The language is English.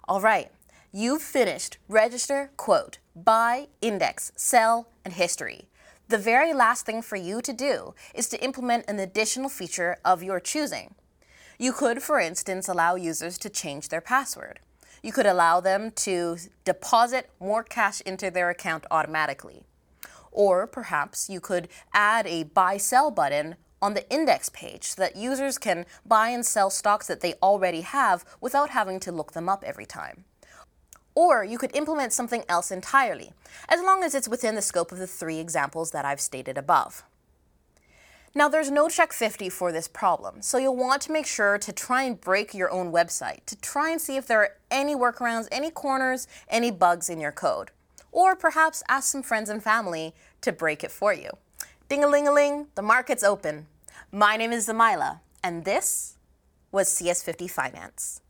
All right, you've finished register, quote, buy, index, sell, and history. The very last thing for you to do is to implement an additional feature of your choosing. You could, for instance, allow users to change their password. You could allow them to deposit more cash into their account automatically. Or perhaps you could add a buy-sell button on the index page so that users can buy and sell stocks that they already have without having to look them up every time. Or you could implement something else entirely, as long as it's within the scope of the 3 examples that I've stated above. Now, there's no Check 50 for this problem, so you'll want to make sure to try and break your own website to try and see if there are any workarounds, any corners, any bugs in your code. Or perhaps ask some friends and family to break it for you. Ding-a-ling-a-ling, the market's open. My name is Zamila, and this was CS50 Finance.